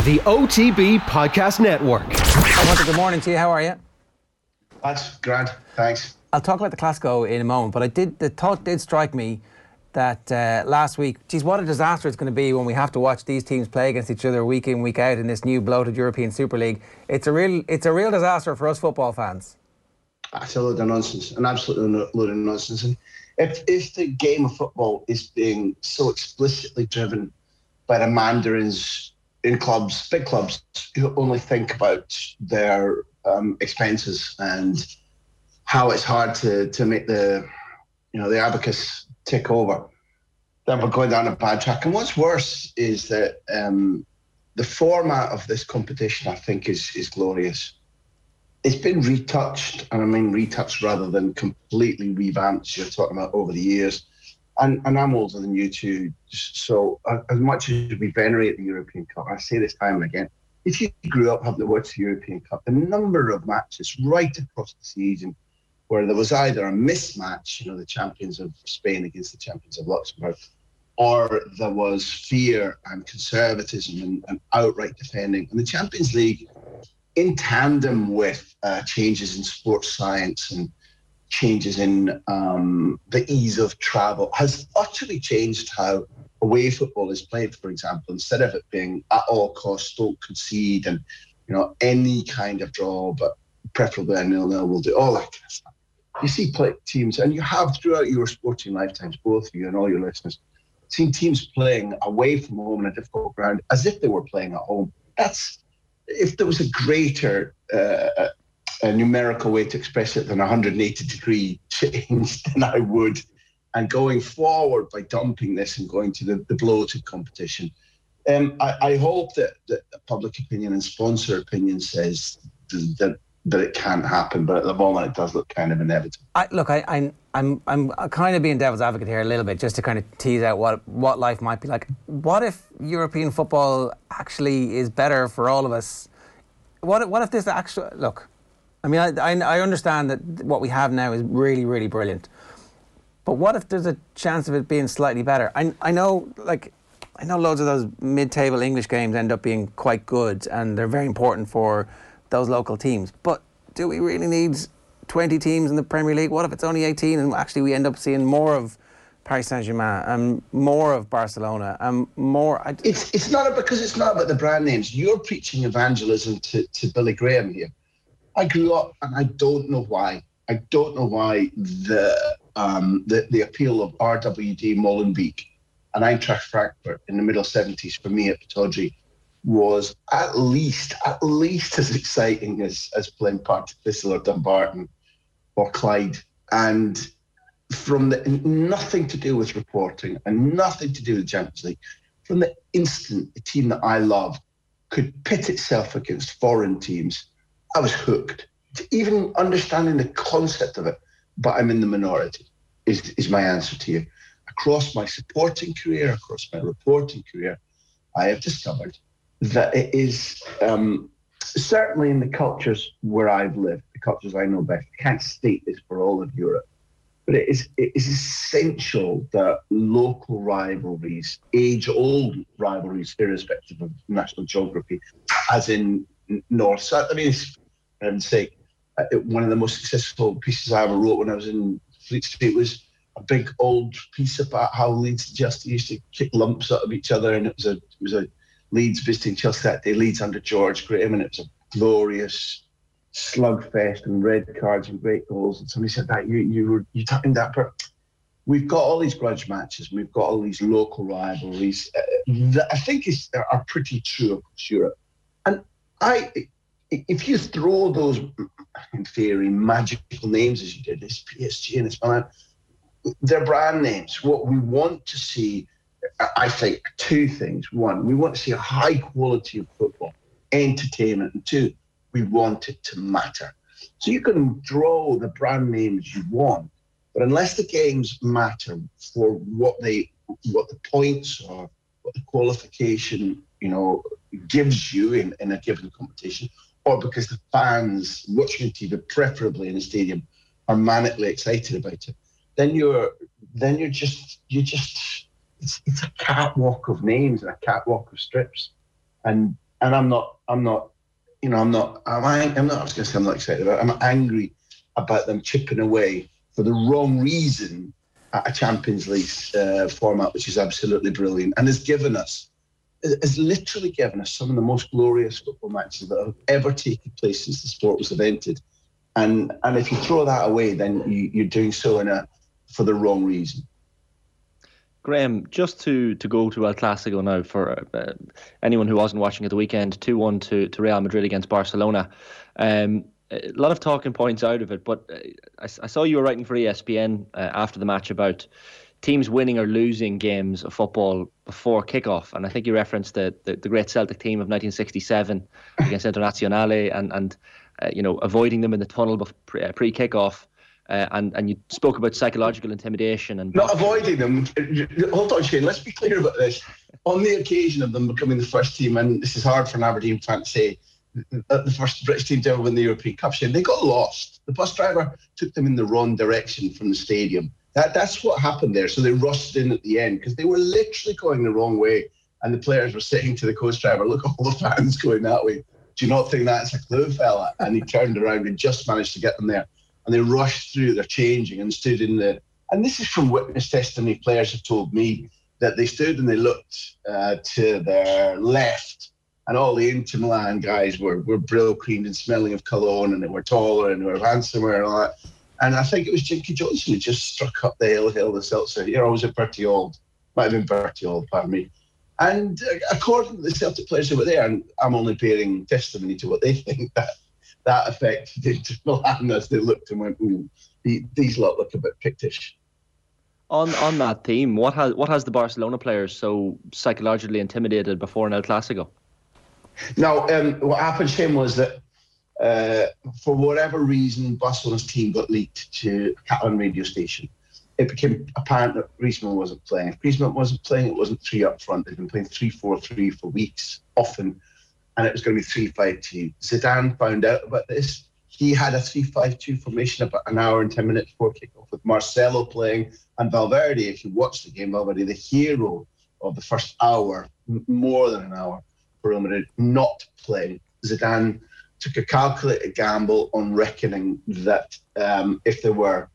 the OTB Podcast Network. Good morning to you. How are you? That's grand. Thanks. I'll talk about the Clasico in a moment, but the thought did strike me that last week, geez, what a disaster it's going to be when we have to watch these teams play against each other week in, week out in this new bloated European Super League. It's a real disaster for us football fans. That's a load of nonsense, an absolute load of nonsense. And if the game of football is being so explicitly driven by the mandarins in clubs, big clubs, who only think about their expenses and how it's hard to make the abacus tick over, then we're going down a bad track. And what's worse is that the format of this competition, I think, is glorious. It's been retouched, and I mean retouched rather than completely revamped, as you're talking about, over the years. And I'm older than you two, so as much as we venerate the European Cup, I say this time and again, if you grew up having to watch the European Cup, the number of matches right across the season where there was either a mismatch, the champions of Spain against the champions of Luxembourg, or there was fear and conservatism and outright defending. And the Champions League, in tandem with changes in sports science and changes in the ease of travel, has utterly changed how away football is played, for example. Instead of it being at all costs, don't concede, and any kind of draw, but preferably a 0-0 will do, all that kind of stuff. You see teams, and you have throughout your sporting lifetimes, both of you and all your listeners, seen teams playing away from home in a difficult ground as if they were playing at home. That's, if there was a greater a numerical way to express it than 180-degree change, then I would. And going forward by dumping this and going to the bloated competition, I hope that public opinion and sponsor opinion says that it can't happen, but at the moment it does look kind of inevitable. I'm kind of being devil's advocate here a little bit, just to kind of tease out what life might be like. What if European football actually is better for all of us? What if this actually... Look, I mean, I understand that what we have now is really, really brilliant. But what if there's a chance of it being slightly better? I know loads of those mid-table English games end up being quite good, and they're very important for those local teams. But do we really need 20 teams in the Premier League? What if it's only 18 and actually we end up seeing more of Paris Saint-Germain and more of Barcelona and more... It's not about the brand names. You're preaching evangelism to Billy Graham here. I grew up, and I don't know why. I don't know why the appeal of RWD Molenbeek and Eintracht Frankfurt in the middle 70s for me at Pittodrie was at least as exciting as playing Partick Thistle or Dumbarton or Clyde. And from nothing to do with reporting and nothing to do with the Champions League, from the instant the team that I love could pit itself against foreign teams, I was hooked. Even understanding the concept of it, but I'm in the minority, is my answer to you. Across my supporting career, across my reporting career, I have discovered that it is, certainly in the cultures where I've lived, the cultures I know best, I can't state this for all of Europe, but it is essential that local rivalries, age-old rivalries, irrespective of national geography, as in North-South. I mean, for heaven's sake, one of the most successful pieces I ever wrote when I was in Fleet Street was a big old piece about how Leeds just used to kick lumps out of each other, and it was a Leeds visiting Chelsea that day, Leeds under George Graham, and it was a glorious slugfest and red cards and great goals. And somebody said that you talking that, but we've got all these grudge matches, we've got all these local rivalries that I think are pretty true across Europe. And if you throw those, in theory, magical names as you did, this PSG and this Milan, they're brand names. What we want to see, I think, two things. One, we want to see a high quality of football, entertainment, and two, we want it to matter. So you can draw the brand names you want, but unless the games matter for what the points are, what the qualification, gives you in a given competition, or because the fans watching TV, preferably in a stadium, are manically excited about it, then you're just it's a catwalk of names and a catwalk of strips. And and I'm not, I'm not excited about it. I'm angry about them chipping away for the wrong reason at a Champions League format, which is absolutely brilliant and has literally given us some of the most glorious football matches that have ever taken place since the sport was invented. And if you throw that away, then you're doing so for the wrong reason. Graham, just to go to El Clasico now for anyone who wasn't watching at the weekend, 2-1 to Real Madrid against Barcelona. A lot of talking points out of it, but I saw you were writing for ESPN after the match about teams winning or losing games of football before kickoff, and I think you referenced the great Celtic team of 1967 against Internazionale and avoiding them in the tunnel pre-kickoff. And you spoke about psychological intimidation and not avoiding them. Hold on, Shane. Let's be clear about this. On the occasion of them becoming the first team, and this is hard for an Aberdeen fan to say, the first British team to ever win the European Cup, Shane, they got lost. The bus driver took them in the wrong direction from the stadium. That's what happened there. So they rushed in at the end because they were literally going the wrong way, and the players were saying to the coach driver, "Look, all the fans going that way. Do you not think that's a clue, fella?" And he turned around and just managed to get them there. And they rushed through, they're changing and stood in and this is from witness testimony. Players have told me that they stood and they looked to their left, and all the Inter Milan guys were brill creamed and smelling of cologne, and they were taller and they were handsomer and all that. And I think it was Jinky Johnson who just struck up the hill the Celtic. I was at Bertie Auld, might have been Bertie Auld, pardon me. And according to the Celtic players who were there, and I'm only bearing testimony to what they think, that affected Inter Milan as they looked and went, "Ooh, these lot look a bit pictish." On that theme, what has the Barcelona players so psychologically intimidated before an El Clasico? Now, what happened, Shane, was that for whatever reason, Barcelona's team got leaked to a Catalan radio station. It became apparent that Griezmann wasn't playing. If Griezmann wasn't playing, it wasn't three up front. They'd been playing 3-4-3 for weeks, often. And it was going to be 3-5-2. Zidane found out about this. He had a 3-5-2 formation about an hour and 10 minutes before kickoff with Marcelo playing and Valverde. If you watch the game, Valverde, the hero of the first hour, more than an hour for Real Madrid, not playing. Zidane took a calculated gamble on reckoning that if there were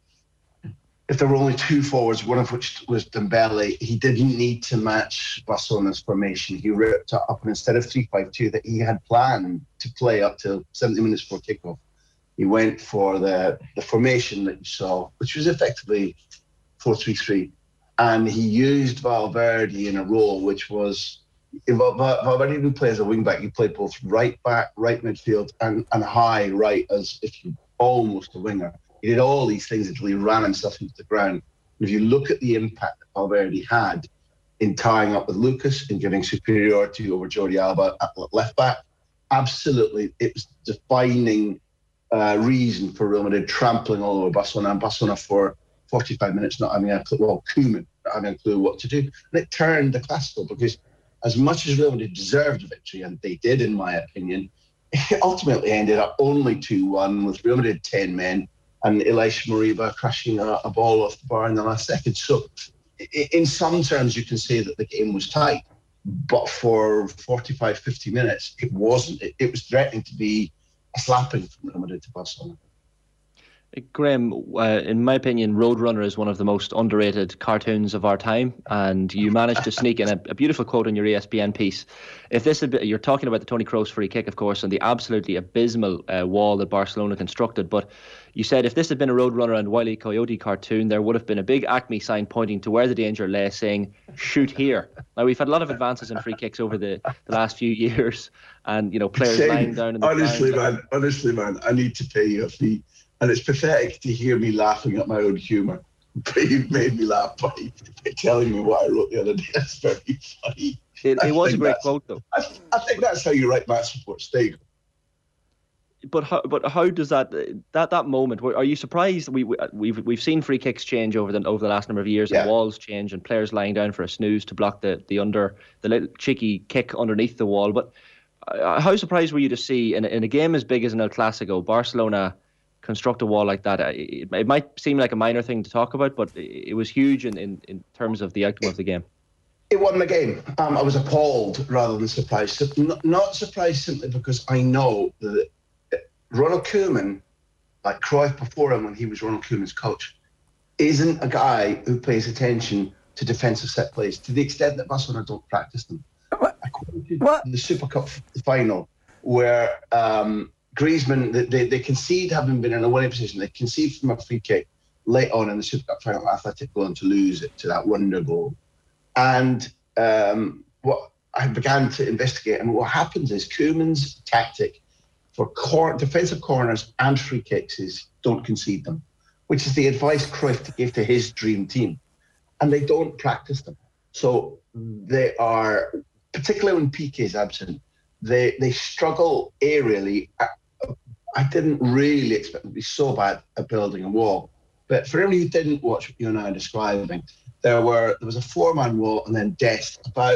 only two forwards, one of which was Dembele, he didn't need to match Barcelona's formation. He ripped it up, and instead of 3-5-2 that he had planned to play up to 70 minutes before kickoff, he went for the formation that you saw, which was effectively 4-3-3. And he used Valverde in a role which was, Valverde didn't play as a wing back. He played both right back, right midfield, and high right as if you almost a winger. He did all these things until he ran himself into the ground. And if you look at the impact that Valverde had in tying up with Lucas and giving superiority over Jordi Alba at left back, absolutely, it was defining reason for Real Madrid trampling all over Barcelona, and Barcelona for 45 minutes not having a clue, Koeman not having a clue what to do. And it turned the Clasico, because as much as Real Madrid deserved a victory, and they did in my opinion, it ultimately ended up only 2-1 with Real Madrid 10 men and Elisha Moriba crashing a ball off the bar in the last second. So in some terms you can say that the game was tight, but for 45, 50 minutes it wasn't. It was threatening to be a slapping from Real Madrid to Barcelona. Graham, in my opinion, Roadrunner is one of the most underrated cartoons of our time, and you managed to sneak in a beautiful quote in your ESPN piece. If this had been, you're talking about the Toni Kroos free kick, of course, and the absolutely abysmal wall that Barcelona constructed, but you said if this had been a Roadrunner and Wile E. Coyote cartoon, there would have been a big Acme sign pointing to where the danger lay, saying, "Shoot here." Now, we've had a lot of advances in free kicks over the last few years, and players lying down in the Honestly, man, I need to pay you a fee. And it's pathetic to hear me laughing at my own humour. But you've made me laugh by telling me what I wrote the other day. That's very funny. It was a great quote, though. I think that's how you write match reports. There you go. But how does that moment? Are you surprised? We've seen free kicks change over the last number of years, and walls change, and players lying down for a snooze to block the little cheeky kick underneath the wall. But how surprised were you to see in a game as big as an El Clasico, Barcelona construct a wall like that? It might seem like a minor thing to talk about, but it was huge in terms of the outcome of the game. It won the game. I was appalled rather than surprised. Not surprised simply because I know that Ronald Koeman, like Cruyff before him when he was Ronald Koeman's coach, isn't a guy who pays attention to defensive set plays to the extent that Barcelona don't practice them. I quoted the Super Cup final where Griezmann, they concede, having been in a winning position, they concede from a free kick late on in the Super Cup final, Athletic going to lose it to that wonder goal. And what I began to investigate, and what happens is Koeman's tactic for defensive corners and free kicks is don't concede them, which is the advice Cruyff gave to his dream team. And they don't practice them. So they are, particularly when Piqué is absent, they struggle aerially. I didn't really expect them to be so bad at building a wall. But for anyone who didn't watch what you and I are describing, there was a 4-man wall and then Dest about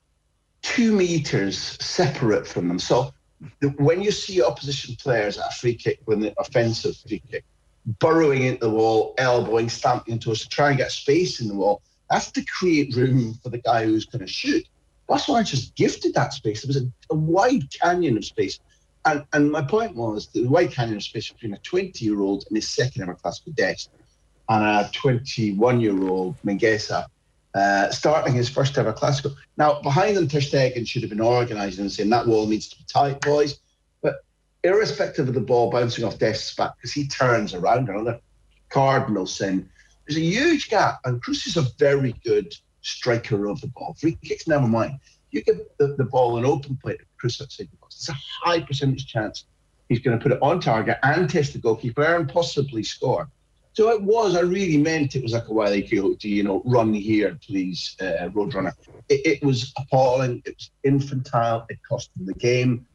2 meters separate from them. So when you see opposition players at a free kick, when the offensive free kick, burrowing into the wall, elbowing, stamping into us to try and get space in the wall, that's to create room for the guy who's going to shoot. Barcelona just gifted that space. There was a wide canyon of space. And my point was the wide canyon of space between a 20-year-old and his second ever Clásico Dest and a 21-year-old Mingueza starting his first ever Clásico. Now, behind them, Ter Stegen should have been organising and saying that wall needs to be tight, boys. But irrespective of the ball bouncing off Dest's back, because he turns around, another cardinal sin, there's a huge gap. And Kroos is a very good striker of the ball. Free kicks, never mind. You give the ball an open play to Kroos outside the box. It's a high percentage chance he's going to put it on target and test the goalkeeper and possibly score. So I really meant it was like a Wile E. Coyote, run here, please, Roadrunner. It was appalling. It was infantile. It cost them the game.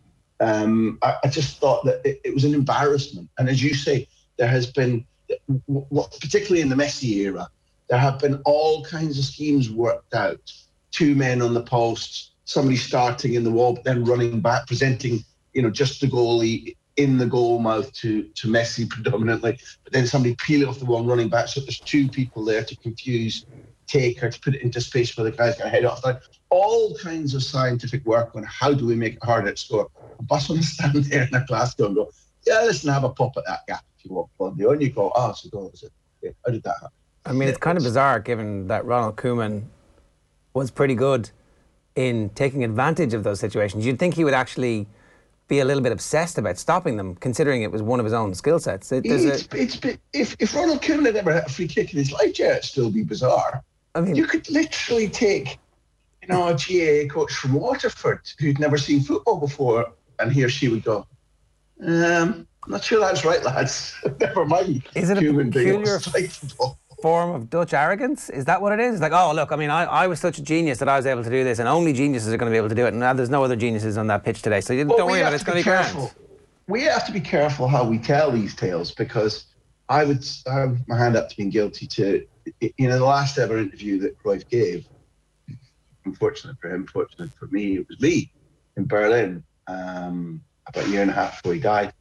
I just thought that it was an embarrassment. And as you say, there has been, particularly in the Messi era, there have been all kinds of schemes worked out. 2 men on the posts, somebody starting in the wall, but then running back, presenting, just the goalie in the goal mouth to Messi predominantly, but then somebody peeling off the wall and running back. So there's 2 people there to confuse Taker, to put it into space where the guy's going to head off. All kinds of scientific work on how do we make it harder to score. And Barcelona stand there in their Glasgow and go, yeah, listen, have a pop at that gap if you want, Blondie. And you go, it's a goal, is it? Okay, how did that happen? I mean, it's kind of bizarre given that Ronald Koeman was pretty good in taking advantage of those situations. You'd think he would actually be a little bit obsessed about stopping them, considering it was one of his own skill sets. If Ronald Koeman had ever had a free kick in his life, it'd still be bizarre. I mean, you could literally take, a GAA coach from Waterford who'd never seen football before, and he or she would go, I'm not sure that's right, lads. Never mind. Is it a peculiar form of Dutch arrogance? Is that what it is? Like, oh, look, I mean, I was such a genius that I was able to do this, and only geniuses are going to be able to do it, and now there's no other geniuses on that pitch today, so don't worry about it, it's going to be grand. We have to be careful how we tell these tales, because I have my hand up to being guilty to, the last ever interview that Cruyff gave, unfortunate for him, fortunate for me, it was me in Berlin, about a year and a half before he died.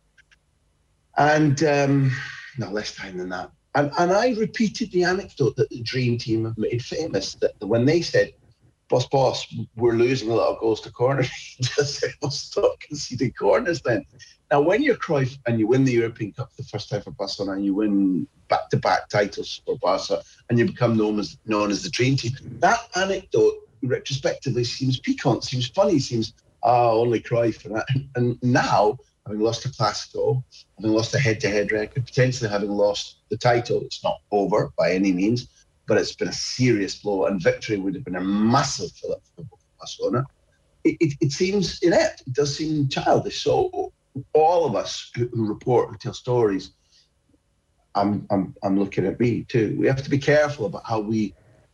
And no, less time than that. And I repeated the anecdote that the Dream Team have made famous, that when they said, boss, we're losing a lot of goals to corners, he just said, well, stop conceding corners then. Now, when you're Cruyff and you win the European Cup the first time for Barcelona, and you win back-to-back titles for Barca, and you become known as the Dream Team, that anecdote retrospectively seems piquant, seems funny, seems, only Cruyff. And now, having lost a Clásico, having lost a head-to-head record, potentially having lost the title, it's not over by any means, but it's been a serious blow, and victory would have been a massive fillip for Barcelona. It seems inept. It does seem childish. So all of us who report, who tell stories, I'm looking at me too. We have to be careful about how we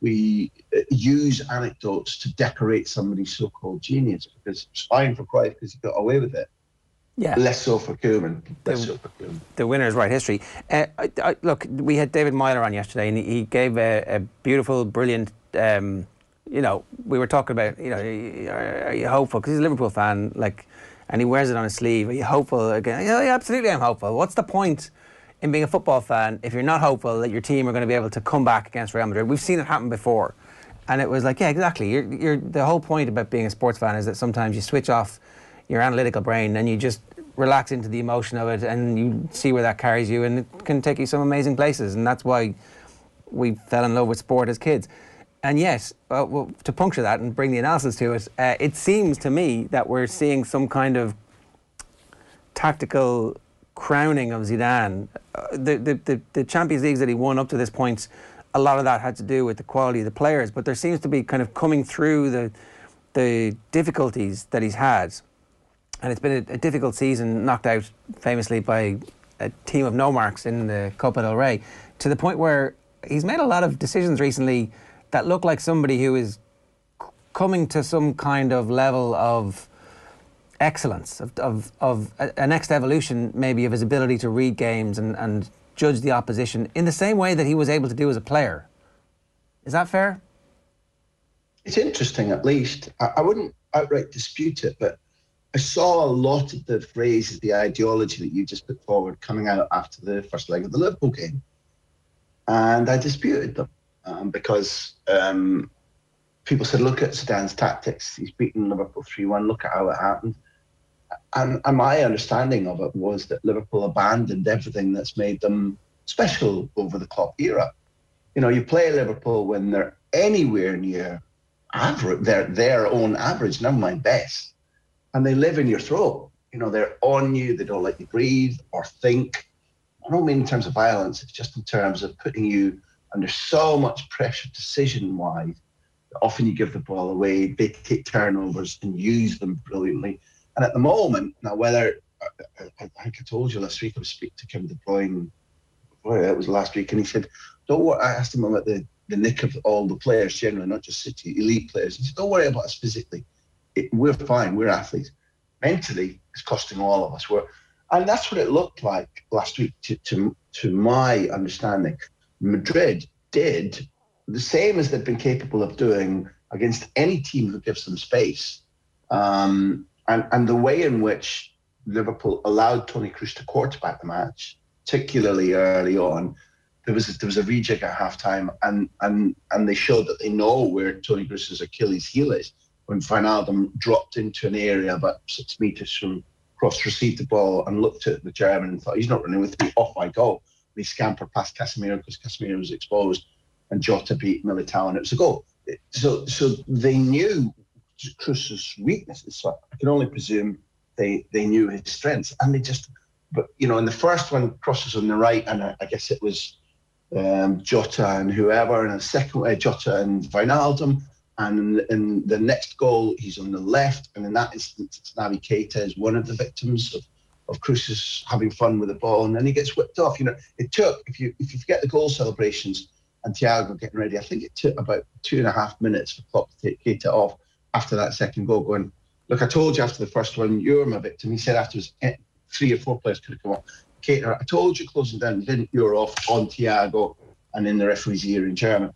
use anecdotes to decorate somebody's so-called genius, because it's fine for Cruyff because he got away with it. Yeah. Less so for Koeman. The winner is right history. Look, we had David Meyler on yesterday, and he gave a beautiful, brilliant. We were talking about, are you hopeful? Because he's a Liverpool fan, and he wears it on his sleeve. Are you hopeful again? Yeah, absolutely, I'm hopeful. What's the point in being a football fan if you're not hopeful that your team are going to be able to come back against Real Madrid? We've seen it happen before. And it was like, yeah, exactly. You're the whole point about being a sports fan is that sometimes you switch off your analytical brain and you just relax into the emotion of it, and you see where that carries you, and it can take you some amazing places. And that's why we fell in love with sport as kids. And yet, well, to puncture that and bring the analysis to it, it seems to me that we're seeing some kind of tactical crowning of Zidane. The Champions Leagues that he won up to this point, a lot of that had to do with the quality of the players, but there seems to be kind of coming through the difficulties that he's had. And it's been a difficult season, knocked out famously by a team of no marks in the Copa del Rey, to the point where he's made a lot of decisions recently that look like somebody who is coming to some kind of level of excellence, of a next evolution maybe of his ability to read games and judge the opposition in the same way that he was able to do as a player. Is that fair? It's interesting, at least. I wouldn't outright dispute it, but I saw a lot of the phrases, the ideology that you just put forward coming out after the first leg of the Liverpool game. And I disputed them because people said, look at Zidane's tactics. He's beaten Liverpool 3-1. Look at how it happened. And my understanding of it was that Liverpool abandoned everything that's made them special over the Klopp era. You know, you play Liverpool when they're anywhere near average, their own average, never mind best. And they live in your throat. You know, they're on you. They don't let you breathe or think. I don't mean in terms of violence. It's just in terms of putting you under so much pressure decision-wise. Often you give the ball away. They take turnovers and use them brilliantly. And at the moment, now whether, I think I told you last week, I was speaking to Kevin De Bruyne, it was last week, and he said, don't worry, I asked him about the nick of all the players generally, not just City, elite players. He said, don't worry about us physically. We're fine, we're athletes. Mentally, it's costing all of us. And that's what it looked like last week, to my understanding. Madrid did the same as they've been capable of doing against any team who gives them space. And the way in which Liverpool allowed Toni Kroos to quarterback the match, particularly early on, there was a rejig at halftime, and they showed that they know where Toni Kroos' Achilles heel is. When Wijnaldum dropped into an area about 6 meters from Kroos, received the ball and looked at the German and thought, he's not running with me, off I go. And he scampered past Casemiro because Casemiro was exposed, and Jota beat Militao, and it was a goal. So they knew Kroos' weaknesses, so I can only presume they knew his strengths, and they just, but you know, in the first one, Kroos was on the right, and I guess it was Jota and whoever, and the second way, Jota and Wijnaldum, and in the next goal, he's on the left, and in that instance, Naby Keita is one of the victims of Kroos having fun with the ball, and then he gets whipped off. You know, it took, if you forget the goal celebrations and Thiago getting ready, I think it took about 2.5 minutes for Klopp to take Keita off after that second goal, going, look, I told you after the first one, you're my victim. He said afterwards, 3 or 4 players could have come off. Keita, I told you closing down, didn't, you're off on Thiago, and in the referee's ear in German.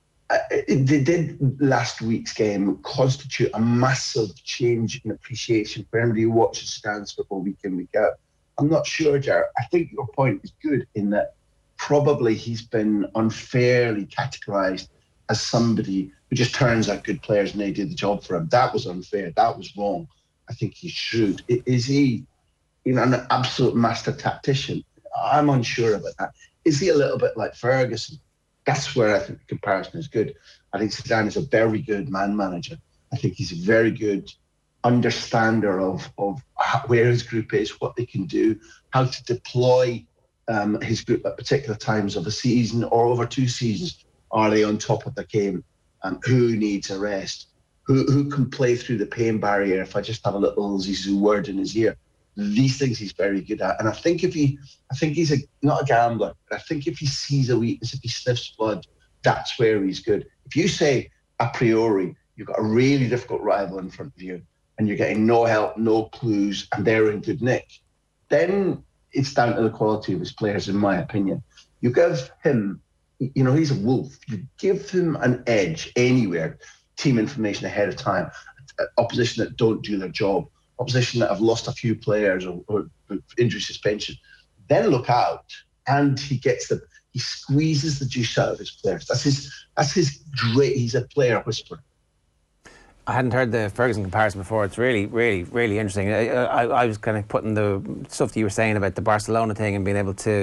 They did last week's game constitute a massive change in appreciation for anybody who watches Zidane's football week in, week out. I'm not sure, Jared. I think your point is good in that probably he's been unfairly categorised as somebody who just turns out good players and they do the job for him. That was unfair. That was wrong. I think he's shrewd. Is he, you know, an absolute master tactician? I'm unsure about that. Is he a little bit like Ferguson? That's where I think the comparison is good. I think Zidane is a very good man manager. I think he's a very good understander of where his group is, what they can do, how to deploy his group at particular times of a season or over 2 seasons. Are they on top of the game? Who needs a rest? Who can play through the pain barrier if I just have a little Zizou word in his ear? These things he's very good at. And I think he's not a gambler, but I think if he sees a weakness, if he sniffs blood, that's where he's good. If you say a priori, you've got a really difficult rival in front of you and you're getting no help, no clues, and they're in good nick, then it's down to the quality of his players, in my opinion. You give him, you know, he's a wolf. You give him an edge anywhere, team information ahead of time, opposition that don't do their job, opposition that have lost a few players or injury suspension, then look out. And he gets He squeezes the juice out of his players. That's his great. He's a player whisperer. I hadn't heard the Ferguson comparison before. It's really, really, really interesting. I was kind of putting the stuff that you were saying about the Barcelona thing and being able to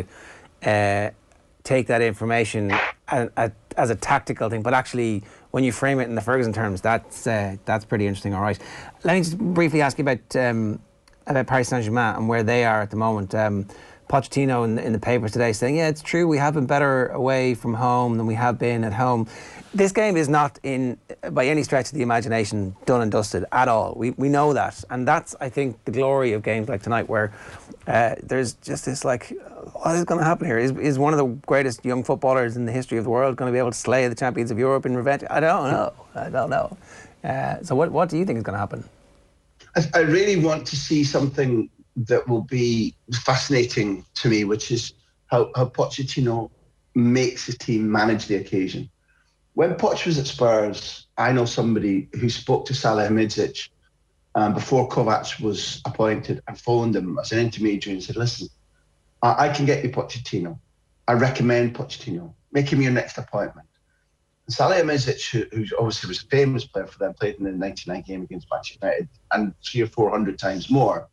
take that information as a tactical thing, but actually when you frame it in the Ferguson terms, that's pretty interesting. All right, let me just briefly ask you about Paris Saint-Germain and where they are at the moment. Pochettino in the papers today saying, yeah, it's true, we have been better away from home than we have been at home. This game is not, by any stretch of the imagination, done and dusted at all. We know that. And that's, I think, the glory of games like tonight, where there's just this, like, what is going to happen here? Is one of the greatest young footballers in the history of the world going to be able to slay the champions of Europe in revenge? I don't know. So what do you think is going to happen? I really want to see something that will be fascinating to me, which is how Pochettino makes his team manage the occasion. When Poch was at Spurs, I know somebody who spoke to Salihamidzic before Kovac was appointed and phoned him as an intermediary and said, listen, I can get you Pochettino. I recommend Pochettino. Make him your next appointment. And Salihamidzic, who obviously was a famous player for them, played in the 99 game against Manchester United and 300 or 400 times more.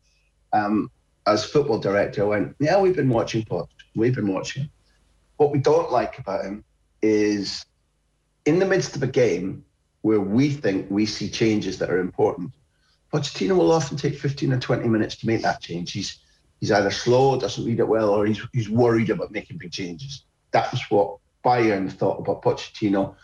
As football director, I went, yeah, we've been watching Poch. We've been watching him. What we don't like about him is in the midst of a game where we think we see changes that are important, Pochettino will often take 15 or 20 minutes to make that change. He's either slow, doesn't read it well, or he's worried about making big changes. That was what Bayern thought about Pochettino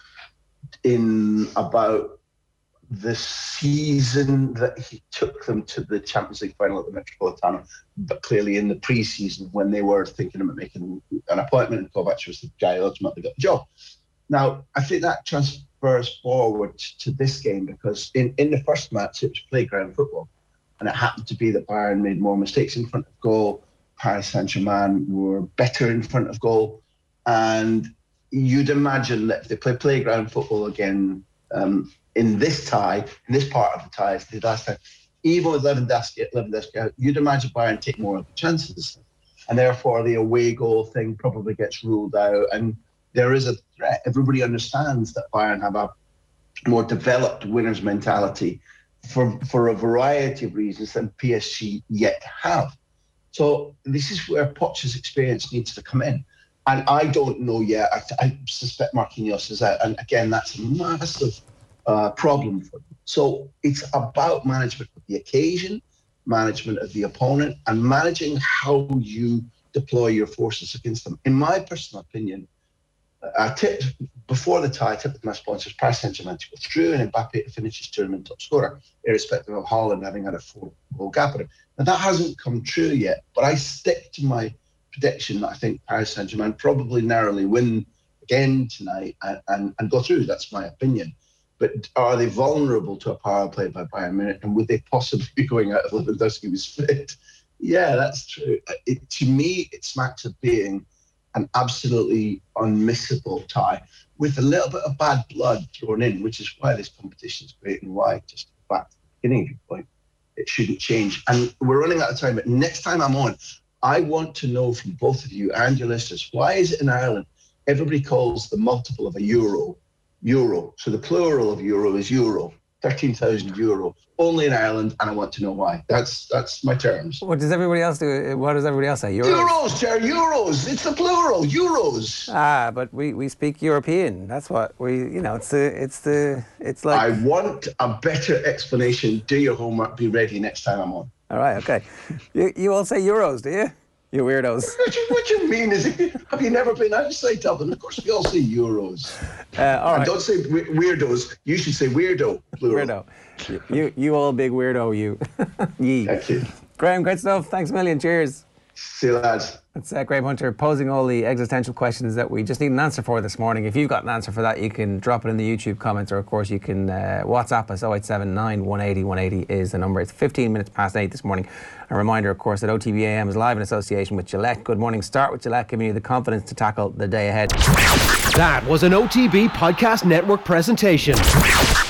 in about the season that he took them to the Champions League final at the Metropolitano, but clearly in the pre-season when they were thinking about making an appointment, and Kovac was the guy who ultimately got the job. Now, I think that transfers forward to this game because in the first match, it was playground football. And it happened to be that Bayern made more mistakes in front of goal. Paris Saint-Germain were better in front of goal. And you'd imagine that if they play playground football again in this tie, in this part of the tie, as they did last time, even with Lewandowski out, you'd imagine Bayern take more of the chances. And therefore, the away goal thing probably gets ruled out. And there is a threat. Everybody understands that Bayern have a more developed winner's mentality for a variety of reasons than PSG yet have. So this is where Poch's experience needs to come in. And I don't know yet. I suspect Marquinhos is out. And again, that's a massive problem for them. So it's about management of the occasion, management of the opponent, and managing how you deploy your forces against them. In my personal opinion, I tipped before the tie, I tipped my sponsors Paris Saint-Germain to go through and Mbappe to finish his tournament top scorer, irrespective of Haaland having had a 4-goal gap at him. Now, that hasn't come true yet, but I stick to my prediction that I think Paris Saint-Germain probably narrowly win again tonight and go through. That's my opinion. But are they vulnerable to a power play by Bayern Munich? And would they possibly be going out if Lewandowski was fit? Yeah, that's true. To me, it smacks of being an absolutely unmissable tie with a little bit of bad blood thrown in, which is why this competition is great and why, just back to the beginning of your point, it shouldn't change. And we're running out of time, but next time I'm on, I want to know from both of you and your listeners, why is it in Ireland everybody calls the multiple of a euro? So the plural of euro is euro, 13,000 euro, only in Ireland, and I want to know why. That's my terms. What does everybody else do? What does everybody else say? Euros, Jerry, euros. It's the plural, euros. But we speak European. That's what it's like. I want a better explanation. Do your homework. Be ready next time I'm on. All right, okay. You all say euros, do you? You weirdos. What do you mean? Have you never been outside Dublin? Of course we all say euros. All right. And don't say weirdos. You should say weirdo, plural. Weirdo. You all big weirdo, you. Ye. Thank you. Graham, great stuff. Thanks a million. Cheers. See you, lads. That's Graham Hunter posing all the existential questions that we just need an answer for this morning. If you've got an answer for that, you can drop it in the YouTube comments, or of course you can WhatsApp us. 0879 180 180 is the number. It's 15 minutes past 8 this morning. A reminder, of course, that OTBAM is live in association with Gillette. Good morning. Start with Gillette, giving you the confidence to tackle the day ahead. That was an OTB Podcast Network presentation.